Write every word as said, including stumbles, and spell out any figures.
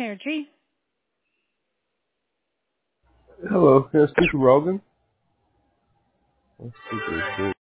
K R G. Hello, can I speak to Robin? Let's see this.